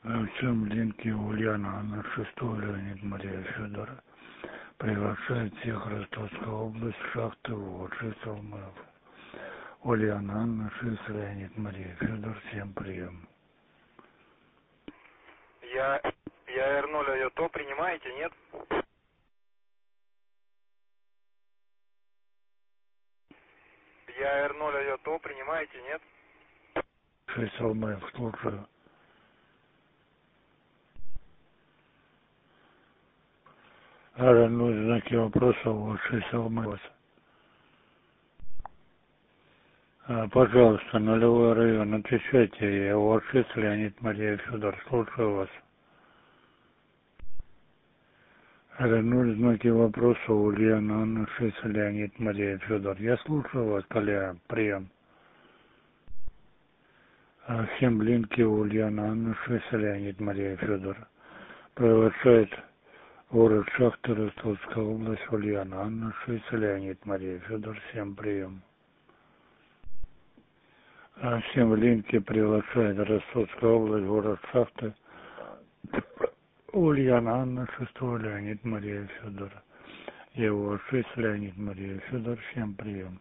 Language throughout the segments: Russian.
В чем линке Ульяна на 6-ю Леонид Мария Федор приглашает всех Ростовскую область, шахты, Волжи, Салмаев. Ульяна Анна, 6 Леонид Мария Федор, всем прием. Я R0 АЙОТО, принимаете, нет? Я R0 АЙОТО, принимаете, нет? 6 Салмаев, слушаю. Ну, знаки вопроса, вот 6 Салмаев. Пожалуйста, нулевой район, отвечайте, я вот 6 Леонид Мария Федор, слушаю вас. Ну, знаки вопроса, Ульяна Анна, 6 Леонид Мария Федор. Я слушаю вас, коллега, прием. Хемблинки Ульяна Анна, 6 Леонид Мария Федор. Приглашает город Шахты, Ростовская область, Ульяна Анна, 6 Леонид Мария Федор, всем прием. Хемблинки приглашает Ростовская область, город Шахты, Ульяна Анна, 6 Леонид Мария Федор. Его 6 Леонид Мария Федор, всем прием.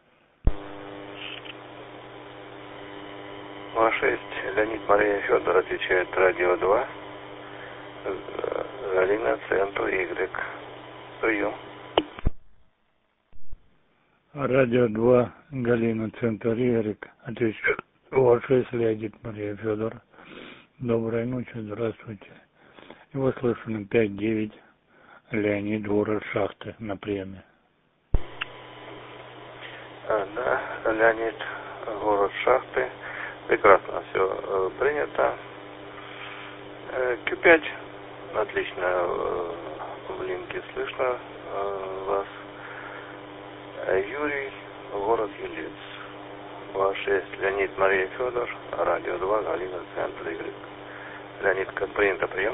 6 Леонид Мария Федор, отвечает радио 2, Галина, центр Y. Прием. Радио 2, Галина, центр Y, отвечает 6 Леонид Мария Федор. Доброй ночи, здравствуйте. Его слышу на 5-9, Леонид, город Шахты, на приеме. Да, Леонид, город Шахты. Прекрасно все принято. Q5, отлично в линке слышно вас. Юрий, город Елец. 6 Леонид Мария Федор, радио 2, Галина, центр Y. Леонид, как принято, прием.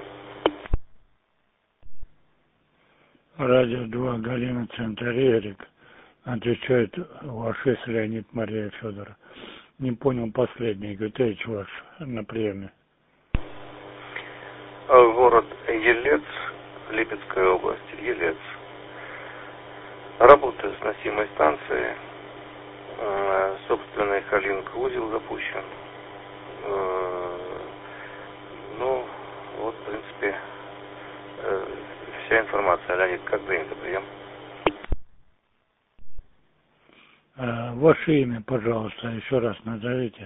Радио 2, Галина, центр Y, отвечает 6 Леонид Мария Федор. Не понял последний, Гутевич ваш на приеме. Город Елец, Липецкая область, Елец. Работает сносимой станции, собственный Халинг узел запущен. Ну, вот, в принципе, вся информация. Леонид, как принято, прием. Ваше имя, пожалуйста, еще раз назовите.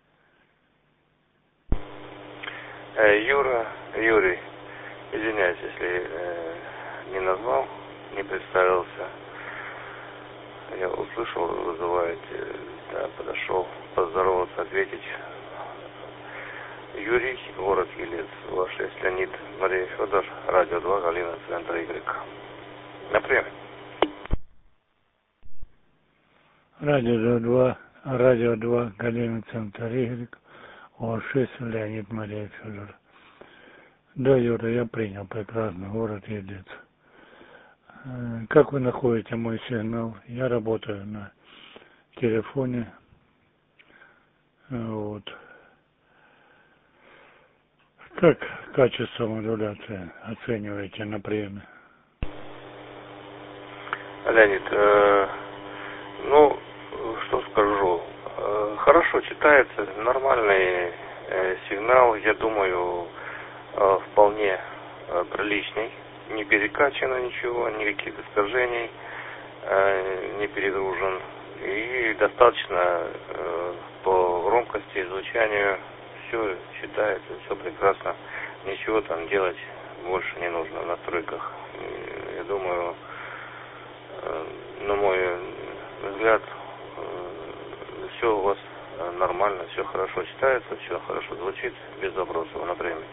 Юрий, извиняюсь, если не назвал, не представился. Я услышал, вызываете, да, подошел поздороваться, ответить. Юрий, город Елец, 6 Леонид Мария Федор, радио 2, Галина, центр Y. На приеме. Радио 2, Галина, центр Y, 6 Леонид Мария Федор. Да, Юра, я принял, прекрасно, город Елец. Как вы находите мой сигнал? Я работаю на телефоне. Вот. Как качество модуляции оцениваете на приеме? Леонид, ну, что скажу. Хорошо читается, нормальный сигнал, я думаю, вполне приличный. Не перекачано ничего, никаких искажений, не перегружен. И достаточно по громкости, звучанию, все считается, все прекрасно. Ничего там делать больше не нужно в настройках. Я думаю, на мой взгляд, все у вас нормально, все хорошо читается, все хорошо звучит, без вопросов, на время.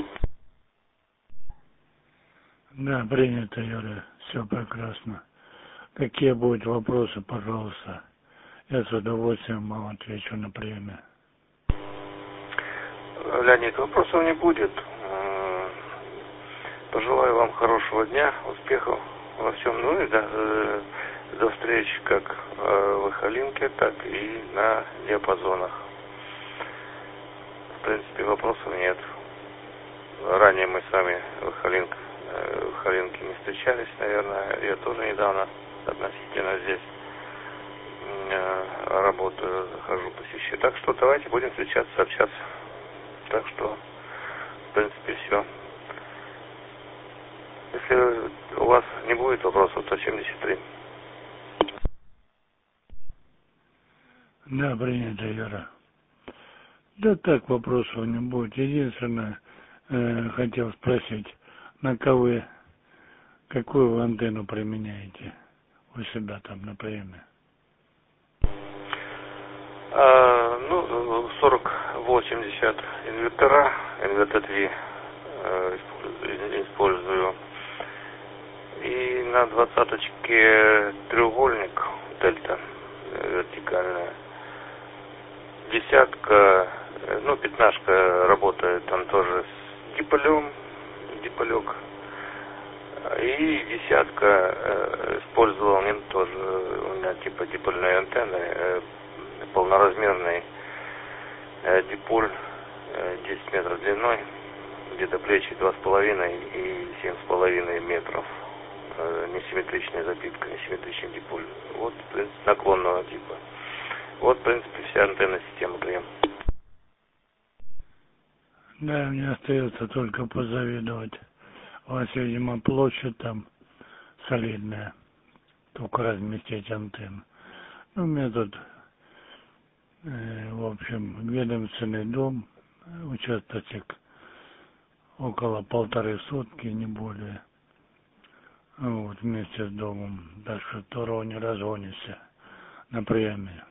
Да, принято, Юрий, все прекрасно. Какие будут вопросы, пожалуйста. Я с удовольствием вам отвечу на приеме. Леонид, вопросов не будет. Пожелаю вам хорошего дня, успехов во всем. Ну и до встречи как в Халинке, так и на диапазонах. В принципе, вопросов нет. ранее мы с вами в Халинке не встречались, наверное. Я тоже недавно относительно здесь работаю, захожу, посещаю. Так что давайте будем встречаться, общаться. Так что, в принципе, все. Если у вас не будет вопросов, то 73. Да, принято, Юра. Да так, вопросов не будет. Единственное, хотел спросить, какую вы антенну применяете у себя там на приеме? 4080 инвертора, инвертор 2 использую. И на 20-очке треугольник дельта вертикальная. Десятка, 15-ка работает там тоже с диполек. И десятка использовал тоже у меня типа дипольной антенны, полноразмерный диполь 10 метров длиной, где-то плечи 2,5 и 7,5 метров. Несимметричная запитка, несимметричный диполь. Вот, в принципе, наклонного типа. Вот, в принципе, вся антенна системы приема. Да, мне остается только позавидовать. У вас, видимо, площадь там солидная, только разместить антенну. У меня тут, в общем, ведомственный дом, участочек около 1,5 сотки, не более. Вот, вместе с домом. Так что второго не разгонишься на приеме.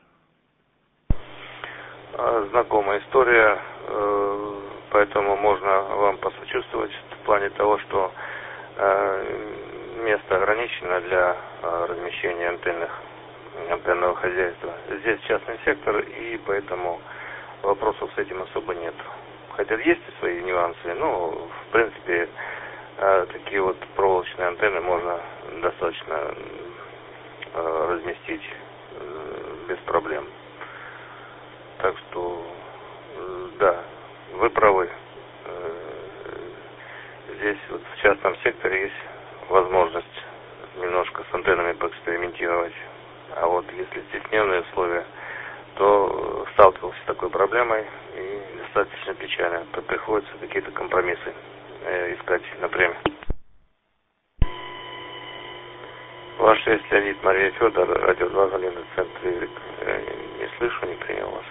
Знакомая история, поэтому можно вам посочувствовать в плане того, что место ограничено для размещения антенного хозяйства. Здесь частный сектор, и поэтому вопросов с этим особо нет. Хотя есть и свои нюансы, но в принципе такие вот проволочные антенны можно достаточно разместить без проблем. Так что, да, вы правы. Здесь вот в частном секторе есть возможность немножко с антеннами поэкспериментировать. А вот если стесненные условия, то сталкивался с такой проблемой и достаточно печально. То приходится какие-то компромиссы искать на время. Ваш 6 Леонид Мария Федор, радио 2, Галина, центр Игорь. Не слышу, не принял вас.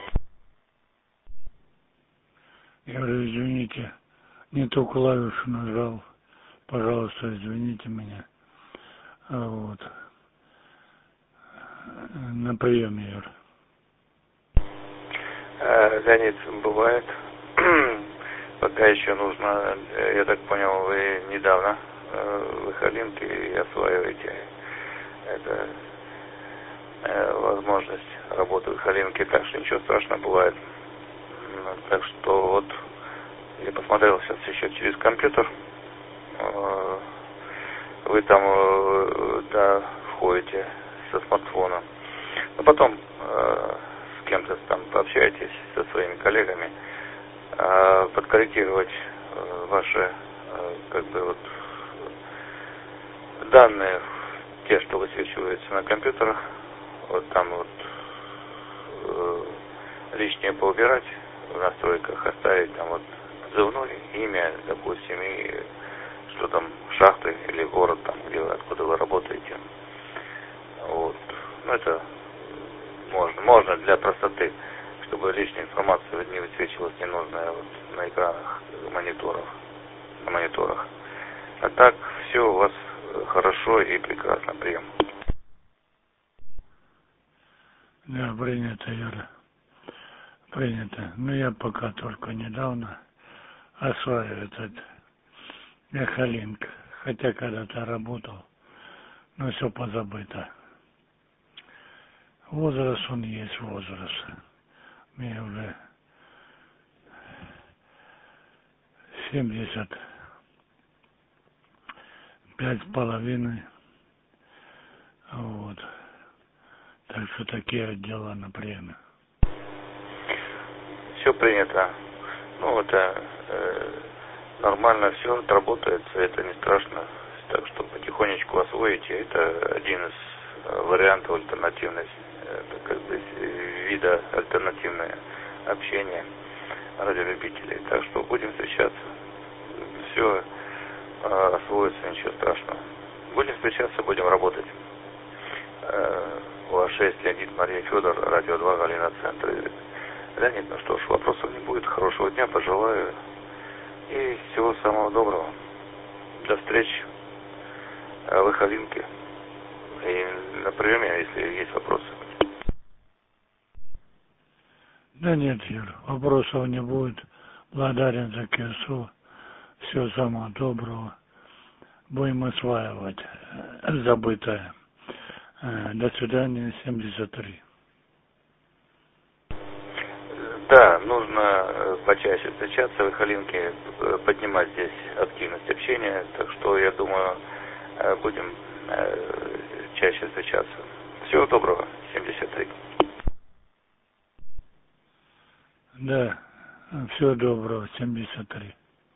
Я говорю, извините, не ту клавишу нажал. Пожалуйста, извините меня. Вот. На приеме, Юр. Леонид, бывает. Пока еще нужно, я так понял, вы недавно в Халинке и осваиваете это возможность работы в Халинке, так что ничего страшного бывает. Так что вот я посмотрел сейчас еще через компьютер. Вы там входите со смартфона. Но потом с кем-то там пообщаетесь со своими коллегами, подкорректировать ваши данные, те, что высвечиваются на компьютерах, вот там вот лишнее поубирать в настройках, оставить там вот позывной, имя, допустим, и что там, шахты или город, там, откуда вы работаете. Вот. Это можно для простоты, чтобы лишняя информация не высвечивалась ненужная вот на экранах на мониторах. А так все у вас хорошо и прекрасно, прием. Да, принято, Юра. Принято. Но я пока только недавно осваиваю этот Халинк. Хотя когда-то работал, но все позабыто. Возраст он есть возраст. Мне уже 75,5. Вот. Так что такие дела на приеме. Все принято. Ну, это нормально все отработается, это не страшно. Так что потихонечку освоите. Это один из вариантов альтернативной, как бы вида альтернативное общение радиолюбителей. Так что будем встречаться. Все освоится, ничего страшного. Будем встречаться, будем работать. УА-6, Леонид, Мария, Федор, Радио 2, Галина, Центр. Леонид, ну что ж, вопросов не будет. Хорошего дня пожелаю. И всего самого доброго. До встречи в Ихалинке. И на приеме, если есть вопросы. Да нет, Юр, вопросов не будет. Благодарен за КСУ. Всего самого доброго. Будем осваивать забытое. До свидания, 73. Да, нужно почаще встречаться в Ихалинке, поднимать здесь активность общения. Так что, я думаю, будем чаще встречаться. Всего доброго, 73. Да, всего доброго, 73.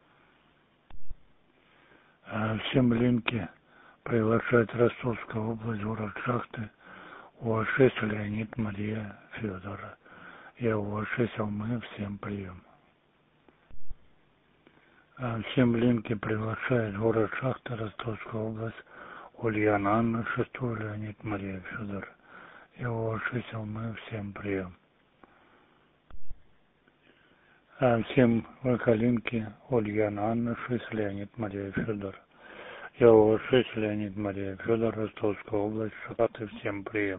Всем линки приглашать Ростовскую область, город Шахты, УА-6, Леонид, Мария, Федора. Я УА-6, а мы всем прием. Всем линки приглашает город Шахта, Ростовская область, Ульяна, Анна, 6, Леонид, Мария, Федор. Я УА-6, а мы всем прием. Всем Вакалинки, Ульяна, Анна, 6, Леонид, Мария, Федор. Я УА-6, Леонид, Мария, Федор, Ростовская область, Шахты, всем прием.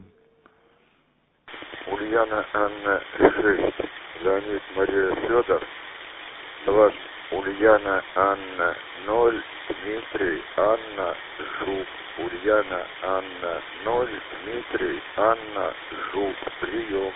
Ульяна, Анна, 6, Леонид, Мария, Федор. 2, Ульяна, Анна, 0, Дмитрий, Анна, Жук. Ульяна, Анна, 0, Дмитрий, Анна, Жук. Прием.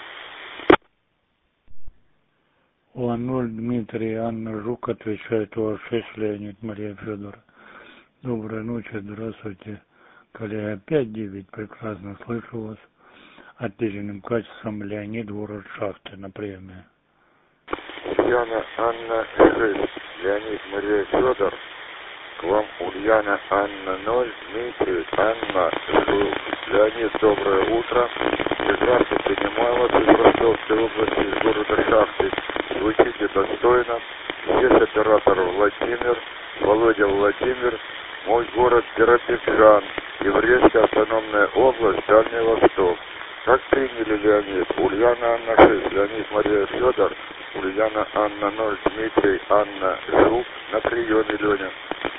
УА-0, Дмитрий, Анна, Жук, отвечает УА-6, Леонид, Мария, Федор. Доброй ночи, здравствуйте. Коллега 5-9, прекрасно слышу вас. Отличным качеством, Леонид, город Шахты, на приеме. Ульяна, Анна, 6, Леонид, Мария, Федор. К вам Ульяна, Анна, 0, Дмитрий, Анна, Жук. Леонид, доброе утро. Прекрасно принимаю вас из Ростовской области, из города Шахты. Звучите достойно. Здесь оператор Владимир, Володя Владимир. Мой город Биробиджан, Еврейская автономная область, Дальний Восток. Как приняли, Леонид? Ульяна, Анна, 6, Леонид, Мария, Федор. Ульяна, Анна, 0, Дмитрий, Анна, Жук. На приеме, Леня.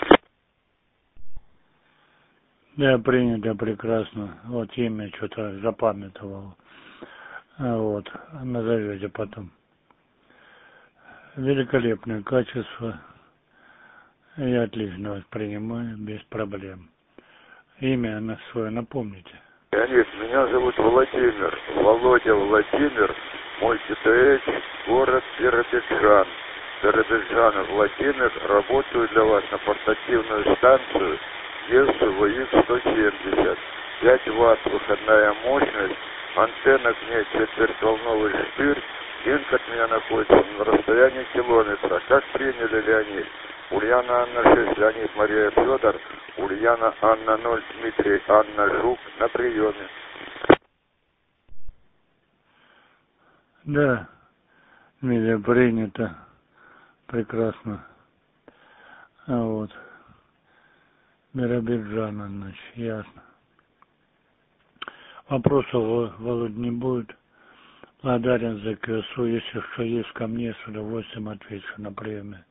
Да, принято прекрасно. Вот имя что-то запамятовал. Вот, назовете потом. Великолепное качество. Я отлично воспринимаю, без проблем. Имя на свое напомните. Леонид, меня зовут Владимир. Володя Владимир. Мой КТХ, город Биробиджан. Биробиджан, Владимир. Работаю для вас на портативную станцию ЕС-ВХ-170. 5 Вт выходная мощность. Антенна к ней четвертьволновый штырь. Линк от меня находится на расстоянии километра. Как приняли, Леонид? Ульяна, Анна, 6, Леонид, Мария, Федор. Ульяна, Анна, 0, Дмитрий, Анна, Жук. На приеме. Да, Миля, принято. Прекрасно. Вот. Биробиджана, значит, ясно. Вопросов, Володь, не будет. Благодарен за КСУ. Если что есть ко мне, с удовольствием отвечу на приеме.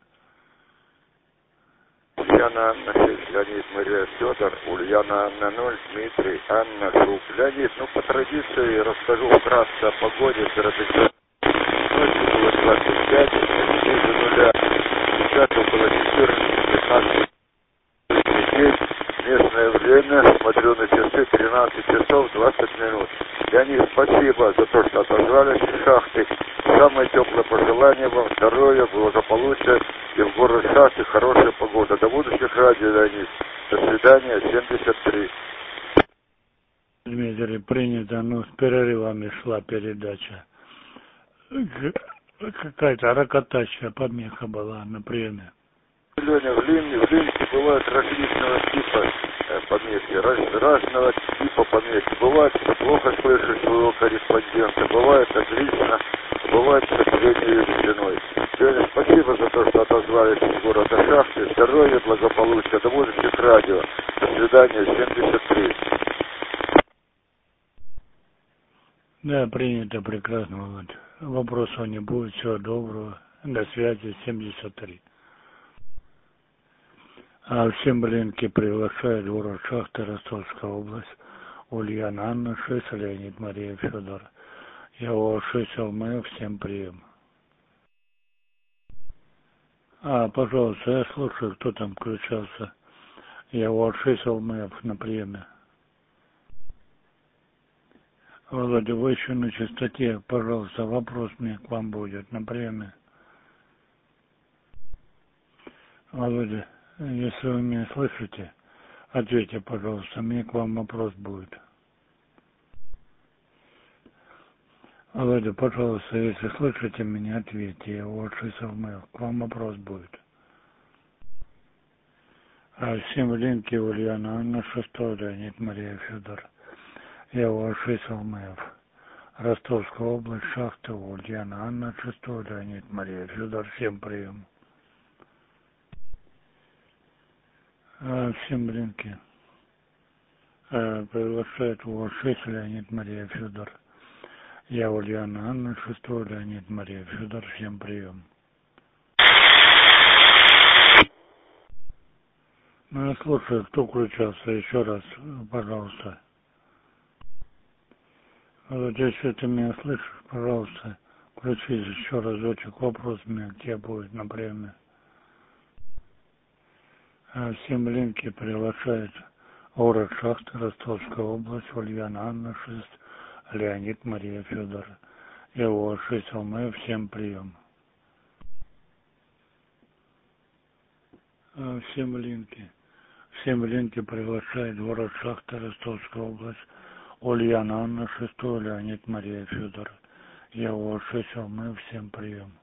Ульяна, Анна, 6, Леонид, Мария, Федор. Ульяна, Анна, 0, Дмитрий, Анна, Жук. Леонид, ну по традиции расскажу вкратце о погоде в Биробиджане. Ночью было 25, ниже нуля. Сейчас около 14-15 дней. Местное время, смотрю на часы, 13 часов 20 минут. Леонид, спасибо за то, что отозвались из Шахты. Самое теплое пожелание вам, здоровья, благополучия и в город Шахты хорошая погода. До будущих радио, Леонид. До свидания, 73. Дмитрий, принято, ну, с перерывами шла передача. Какая-то ракотащая помеха была на приеме. Леня, в Линке бывают различного типа помехи, разного типа помехи. Бывает, что плохо слышишь своего корреспондента, бывает отлично, бывает, к сожалению, весной. Леня, спасибо за то, что отозвались из города Шахты. Здоровья, благополучия, до будущих радио. До свидания, 73. Да, принято, прекрасно, Володь. Вопросов не будет, всего доброго. До связи, 73. А всем Блинки приглашает город Шахты, Ростовская область, Ульяна Анна, 6, Леонид Мария Федор. Я у 6 ЛМФ, всем прием. Пожалуйста, я слушаю, кто там включался. Я у 6 ЛМФ на приеме. Володя, вы еще на частоте, пожалуйста, вопрос мне к вам будет на приеме. Володя, если вы меня слышите, ответьте, пожалуйста, мне к вам вопрос будет. Володя, пожалуйста, если слышите меня, ответьте, я у 6 ЛМФ, к вам вопрос будет. Всем Линки, Ульяна Анна, 6, Леонид Мария Федор. Я у 6 ЛМФ. Ростовская область, Шахта, Ульяна Анна, 6, Леонид Мария Федор. Всем прием. Всем Линки. Приглашает у 6 Леонид Мария Федор. Я Ульяна Анна, 6, Леонид Мария Федор. Всем прием. Я слушаю, кто включался, еще раз, пожалуйста. Вот если ты меня слышишь, пожалуйста, включись еще разочек, вопрос у меня к тебе будет на приеме. Всем Линки приглашает город Шахты, Ростовская область, Ульяна Анна, 6, Леонид Мария Федор. Я у 6 ЛМФ, всем прием. Всем Линки. Всем Линки приглашает город Шахта, Ростовская область, Ульяна Анна, 6, Леонид Мария Федор. Я у 6 ЛМФ, всем прием.